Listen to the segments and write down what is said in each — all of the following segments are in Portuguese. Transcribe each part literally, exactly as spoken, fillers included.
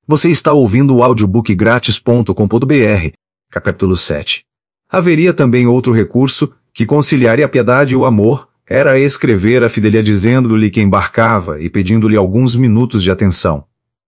Você está ouvindo o audiobook grátis ponto com ponto br, capítulo sete. Haveria também outro recurso, que conciliaria a piedade e o amor, era escrever a Fidelia dizendo-lhe que embarcava e pedindo-lhe alguns minutos de atenção.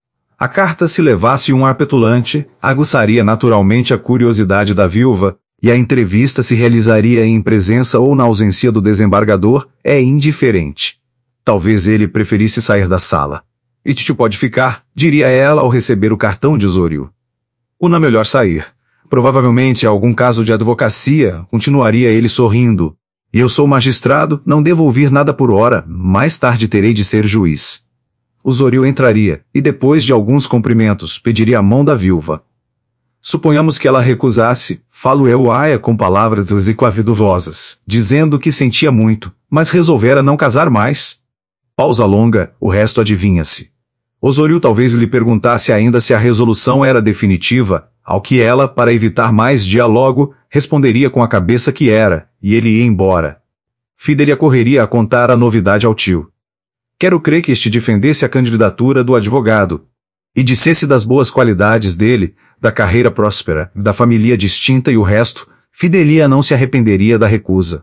A carta, se levasse um ar petulante, aguçaria naturalmente a curiosidade da viúva, e a entrevista se realizaria em presença ou na ausência do desembargador, é indiferente. Talvez ele preferisse sair da sala. E Tito pode ficar, diria ela ao receber o cartão de Osório. Ou não melhor sair. Provavelmente algum caso de advocacia, continuaria ele sorrindo. E eu sou magistrado, não devo ouvir nada por hora, mais tarde terei de ser juiz. Osório entraria, e depois de alguns cumprimentos, pediria a mão da viúva. Suponhamos que ela recusasse, falo-eu-a com palavras exequavidovosas, dizendo que sentia muito, mas resolvera não casar mais. Pausa longa, o resto adivinha-se. Osório talvez lhe perguntasse ainda se a resolução era definitiva, ao que ela, para evitar mais diálogo, responderia com a cabeça que era, e ele ia embora. Fidelia correria a contar a novidade ao tio. Quero crer que este defendesse a candidatura do advogado, e dissesse das boas qualidades dele, da carreira próspera, da família distinta e o resto, Fidelia não se arrependeria da recusa.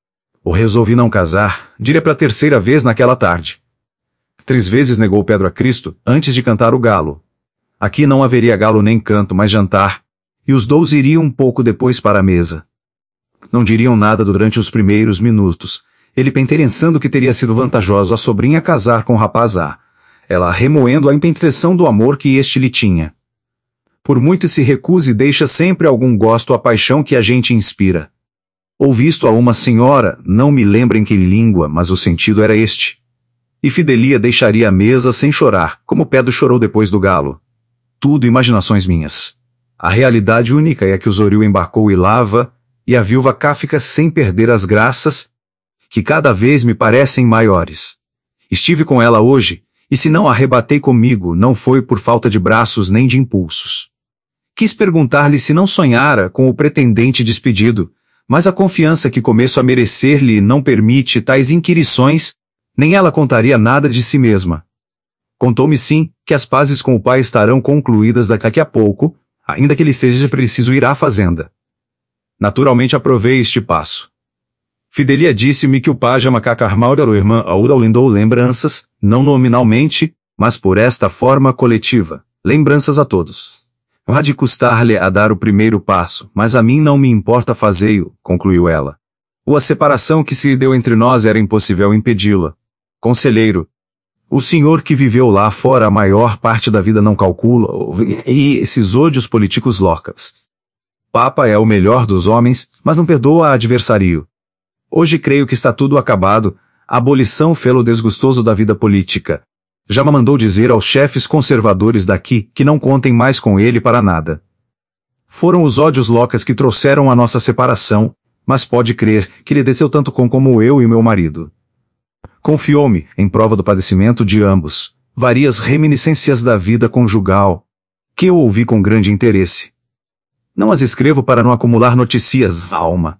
Ou resolvi não casar, diria pela terceira vez naquela tarde. Três vezes negou Pedro a Cristo, antes de cantar o galo. Aqui não haveria galo nem canto, mas jantar, e os dois iriam um pouco depois para a mesa. Não diriam nada durante os primeiros minutos, ele pensando que teria sido vantajoso a sobrinha casar com o rapaz A, ela remoendo a impetração do amor que este lhe tinha. Por muito se recuse deixa sempre algum gosto à paixão que a gente inspira. Ou visto a uma senhora, não me lembro em que língua, mas o sentido era este. E Fidelia deixaria a mesa sem chorar, como Pedro chorou depois do galo. Tudo imaginações minhas. A realidade única é que Osório embarcou e lava, e a viúva cá fica sem perder as graças, que cada vez me parecem maiores. Estive com ela hoje, e se não arrebatei comigo, não foi por falta de braços nem de impulsos. Quis perguntar-lhe se não sonhara com o pretendente despedido, mas a confiança que começo a merecer-lhe não permite tais inquirições, nem ela contaria nada de si mesma. Contou-me sim, que as pazes com o pai estarão concluídas daqui a pouco, ainda que lhe seja preciso ir à fazenda. Naturalmente aprovei este passo. Fidelia disse-me que o paja macacarmaura o irmã Aura lindou lembranças, não nominalmente, mas por esta forma coletiva, lembranças a todos. Há de custar-lhe a dar o primeiro passo, mas a mim não me importa fazê-o, concluiu ela. Ou a separação que se deu entre nós era impossível impedi-la. Conselheiro, o senhor que viveu lá fora a maior parte da vida não calcula, e esses ódios políticos locas. Papa é o melhor dos homens, mas não perdoa a adversário. Hoje creio que está tudo acabado, a abolição fê-lo desgostoso da vida política. Já me mandou dizer aos chefes conservadores daqui que não contem mais com ele para nada. Foram os ódios locas que trouxeram a nossa separação, mas pode crer que lhe desceu tanto com como eu e meu marido. Confiou-me, em prova do padecimento de ambos, várias reminiscências da vida conjugal, que eu ouvi com grande interesse. Não as escrevo para não acumular notícias, alma.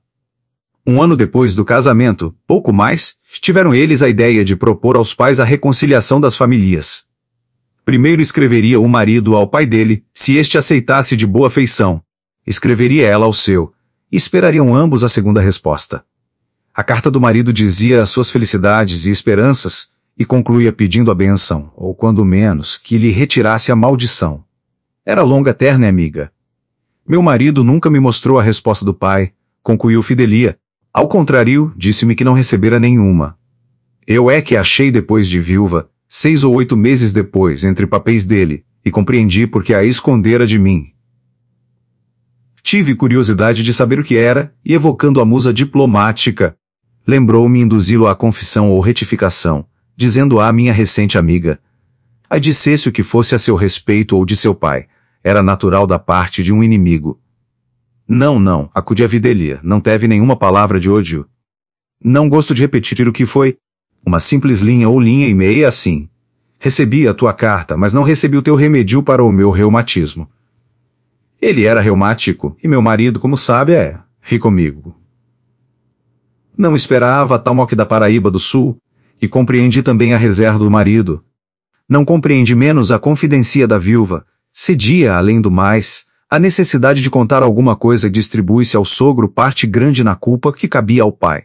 Um ano depois do casamento, pouco mais, tiveram eles a ideia de propor aos pais a reconciliação das famílias. Primeiro escreveria o marido ao pai dele, se este aceitasse de boa feição. Escreveria ela ao seu, e esperariam ambos a segunda resposta. A carta do marido dizia as suas felicidades e esperanças, e concluía pedindo a bênção, ou quando menos, que lhe retirasse a maldição. Era longa, terna e amiga. Meu marido nunca me mostrou a resposta do pai, concluiu Fidelia. Ao contrário, disse-me que não recebera nenhuma. Eu é que achei depois de viúva, seis ou oito meses depois, entre papéis dele, e compreendi porque a escondera de mim. Tive curiosidade de saber o que era, e evocando a musa diplomática, lembrou-me induzi-lo à confissão ou retificação, dizendo à minha recente amiga, ai dissesse o que fosse a seu respeito ou de seu pai, era natural da parte de um inimigo. Não, não, acudi a Fidelia, não teve nenhuma palavra de ódio. Não gosto de repetir o que foi. Uma simples linha ou linha e meia assim. Recebi a tua carta, mas não recebi o teu remédio para o meu reumatismo. Ele era reumático, e meu marido, como sabe, é ri comigo. Não esperava tal mal que da Paraíba do Sul, e compreendi também a reserva do marido. Não compreendi menos a confidência da viúva, Cedia, além do mais, a necessidade de contar alguma coisa e distribui-se ao sogro parte grande na culpa que cabia ao pai.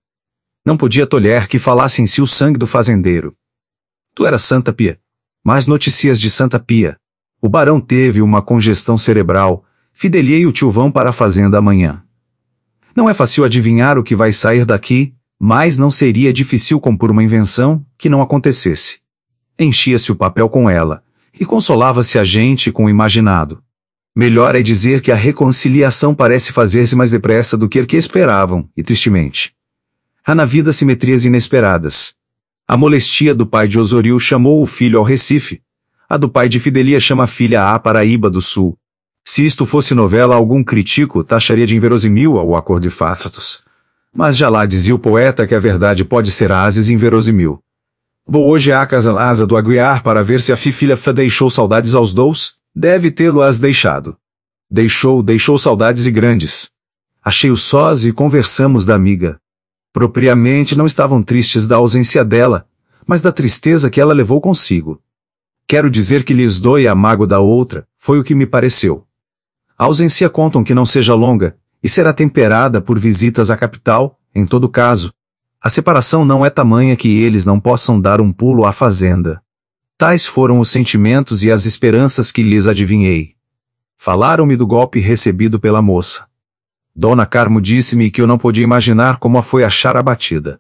Não podia tolher que falasse em si o sangue do fazendeiro. Tu era Santa Pia. Mais notícias de Santa Pia. O barão teve uma congestão cerebral. Fidelia e o tio vão para a fazenda amanhã. Não é fácil adivinhar o que vai sair daqui, mas não seria difícil compor uma invenção que não acontecesse. Enchia-se o papel com ela, e consolava-se a gente com o imaginado. Melhor é dizer que a reconciliação parece fazer-se mais depressa do que que esperavam, e tristemente. Há na vida simetrias inesperadas. A molestia do pai de Osório chamou o filho ao Recife. A do pai de Fidelia chama a filha à Paraíba do Sul. Se isto fosse novela, algum crítico taxaria de inverosimil o acordo de fatos. Mas já lá dizia o poeta que a verdade pode ser às inverosimil. Vou hoje à casa Asa do Aguiar para ver se a filha Fá deixou saudades aos dous. Deve tê-lo-as deixado. Deixou, deixou saudades e grandes. Achei-o sós e conversamos da amiga. Propriamente não estavam tristes da ausência dela, mas da tristeza que ela levou consigo. Quero dizer que lhes doe a mágoa da outra, foi o que me pareceu. A ausência contam que não seja longa, e será temperada por visitas à capital, em todo caso. A separação não é tamanha que eles não possam dar um pulo à fazenda. Tais foram os sentimentos e as esperanças que lhes adivinhei. Falaram-me do golpe recebido pela moça. Dona Carmo disse-me que eu não podia imaginar como a foi achar abatida.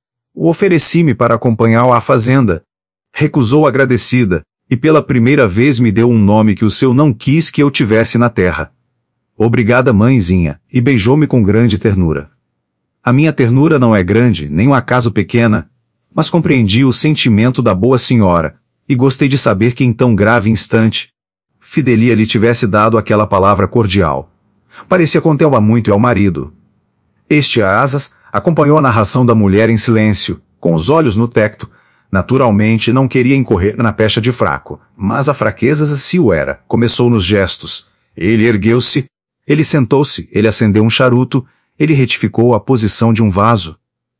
O ofereci-me para acompanhá-la à fazenda. Recusou agradecida, e pela primeira vez me deu um nome que o seu não quis que eu tivesse na terra. Obrigada, mãezinha, e beijou-me com grande ternura. A minha ternura não é grande, nem um acaso pequena, mas compreendi o sentimento da boa senhora, e gostei de saber que em tão grave instante, Fidelia lhe tivesse dado aquela palavra cordial. Parecia contê-la muito ao marido. Este, a asas, acompanhou a narração da mulher em silêncio, com os olhos no tecto. Naturalmente não queria incorrer na pecha de fraco, mas a fraqueza se o era. Começou nos gestos. Ele ergueu-se, ele sentou-se, ele acendeu um charuto, ele retificou a posição de um vaso.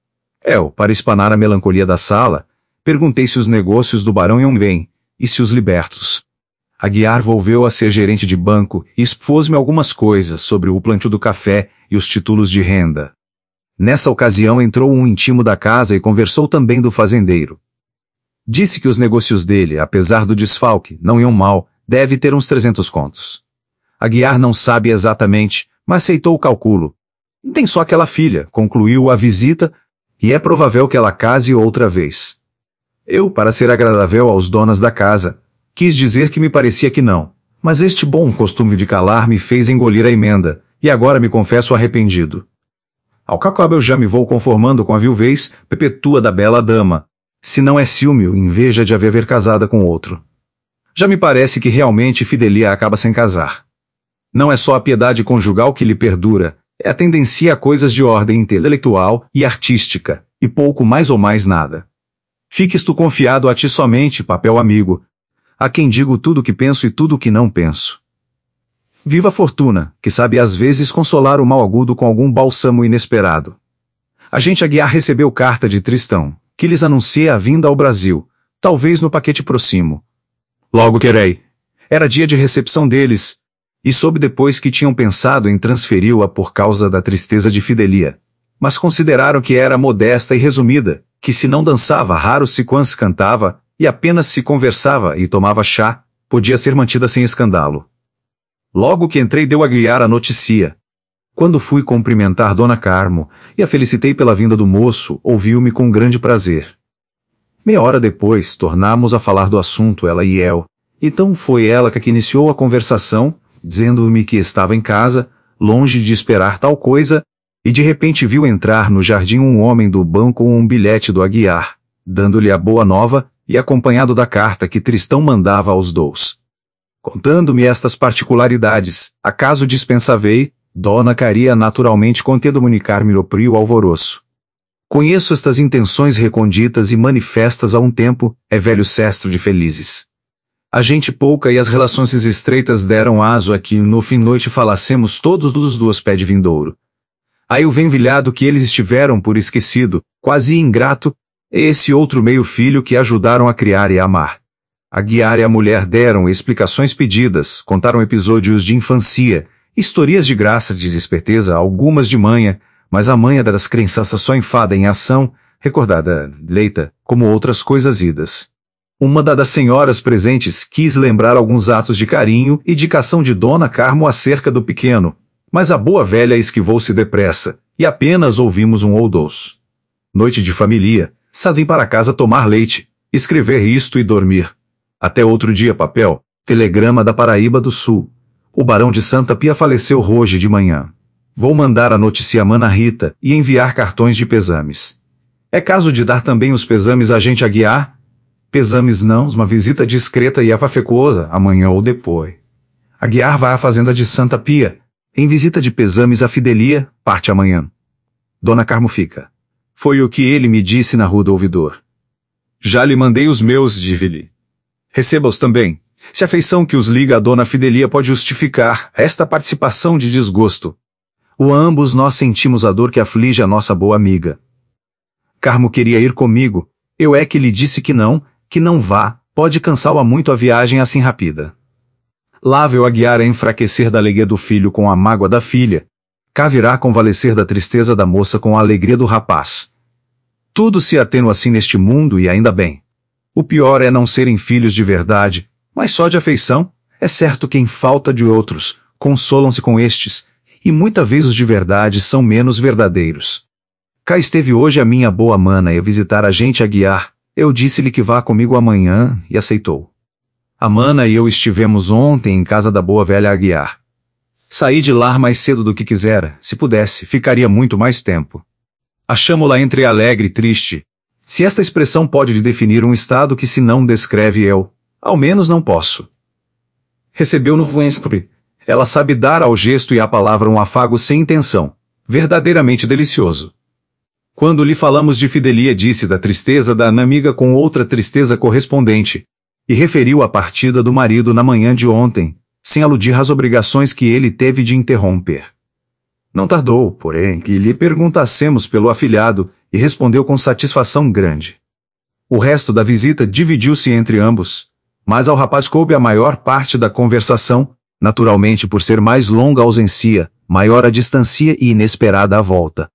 Eu, para espanar a melancolia da sala, perguntei se os negócios do barão iam bem, e se os libertos. Aguiar volveu a ser gerente de banco e expôs-me algumas coisas sobre o plantio do café e os títulos de renda. Nessa ocasião entrou um intimo da casa e conversou também do fazendeiro. Disse que os negócios dele, apesar do desfalque, não iam mal, deve ter uns trezentos contos. Aguiar não sabe exatamente, mas aceitou o cálculo. Tem só aquela filha, concluiu a visita, e é provável que ela case outra vez. Eu, para ser agradável aos donos da casa, quis dizer que me parecia que não, mas este bom costume de calar me fez engolir a emenda, e agora me confesso arrependido. Ao cabo eu já me vou conformando com a viuvez perpetua da bela dama, se não é ciúme ou inveja de haver ver casada com outro. Já me parece que realmente Fidelia acaba sem casar. Não é só a piedade conjugal que lhe perdura, é a tendência a coisas de ordem intelectual e artística, e pouco mais ou mais nada. Fiques tu confiado a ti somente, papel amigo, a quem digo tudo o que penso e tudo o que não penso. Viva a fortuna, que sabe às vezes consolar o mal agudo com algum bálsamo inesperado. A gente Aguiar recebeu carta de Tristão, que lhes anuncia a vinda ao Brasil, talvez no paquete próximo. Logo querei. Era dia de recepção deles, e soube depois que tinham pensado em transferi-la por causa da tristeza de Fidelia, mas consideraram que era modesta e resumida, que se não dançava raro se quando cantava, e apenas se conversava e tomava chá, podia ser mantida sem escândalo. Logo que entrei deu a Aguiar a notícia. Quando fui cumprimentar Dona Carmo, e a felicitei pela vinda do moço, ouviu-me com grande prazer. Meia hora depois, tornámos a falar do assunto, ela e eu. Então foi ela que iniciou a conversação, dizendo-me que estava em casa, longe de esperar tal coisa, e de repente viu entrar no jardim um homem do banco com um bilhete do Aguiar, dando-lhe a boa nova, e acompanhado da carta que Tristão mandava aos dous. Contando-me estas particularidades, acaso dispensavei, Dona Caria naturalmente contê comunicar-me o prio alvoroço. Conheço estas intenções reconditas e manifestas há um tempo, é velho cestro de felizes. A gente pouca e as relações estreitas deram aso a que no fim noite falassemos todos dos duas pé de vindouro. Aí o venvilhado que eles estiveram por esquecido, quase ingrato, é esse outro meio filho que ajudaram a criar e a amar. Aguiar e a mulher deram explicações pedidas, contaram episódios de infancia, historias de graça de esperteza, algumas de manha, mas a manha das crenças só enfada em ação, recordada, leita, como outras coisas idas. Uma das senhoras presentes quis lembrar alguns atos de carinho e dedicação de Dona Carmo acerca do pequeno, mas a boa velha esquivou-se depressa, e apenas ouvimos um ou dois. Noite de família, saí para casa tomar leite, escrever isto e dormir. Até outro dia papel, telegrama da Paraíba do Sul. O barão de Santa Pia faleceu hoje de manhã. Vou mandar a notícia a Mana Rita e enviar cartões de pesames. É caso de dar também os pesames a gente Aguiar? Pesames não, uma visita discreta e afafecosa, amanhã ou depois. Aguiar vai à fazenda de Santa Pia, em visita de pesames à Fidelia, parte amanhã. Dona Carmo fica. Foi o que ele me disse na rua do ouvidor. Já lhe mandei os meus, dive-lhe. Receba-os também, se a afeição que os liga a Dona Fidelia pode justificar esta participação de desgosto. O ambos nós sentimos a dor que aflige a nossa boa amiga. Carmo queria ir comigo, eu é que lhe disse que não, que não vá, pode cansá-la muito a viagem assim rápida. Lá veio Aguiar a enfraquecer da alegria do filho com a mágoa da filha, cá virá convalescer da tristeza da moça com a alegria do rapaz. Tudo se atenua assim neste mundo e ainda bem. O pior é não serem filhos de verdade, mas só de afeição. É certo que em falta de outros, consolam-se com estes, e muitas vezes os de verdade são menos verdadeiros. Cá esteve hoje a minha boa mana a visitar a gente Aguiar, eu disse-lhe que vá comigo amanhã, e aceitou. A mana e eu estivemos ontem em casa da boa velha Aguiar. Saí de lá mais cedo do que quisera, se pudesse, ficaria muito mais tempo. Achamo-la entre alegre e triste. Se esta expressão pode definir um estado que se não descreve eu, ao menos não posso. Recebeu no Voenspre. Ela sabe dar ao gesto e à palavra um afago sem intenção, verdadeiramente delicioso. Quando lhe falamos de Fidelia disse da tristeza da amiga com outra tristeza correspondente, e referiu a partida do marido na manhã de ontem, sem aludir às obrigações que ele teve de interromper. Não tardou, porém, que lhe perguntassemos pelo afilhado, e respondeu com satisfação grande. O resto da visita dividiu-se entre ambos, mas ao rapaz coube a maior parte da conversação, naturalmente por ser mais longa a ausência, maior a distancia e inesperada a volta.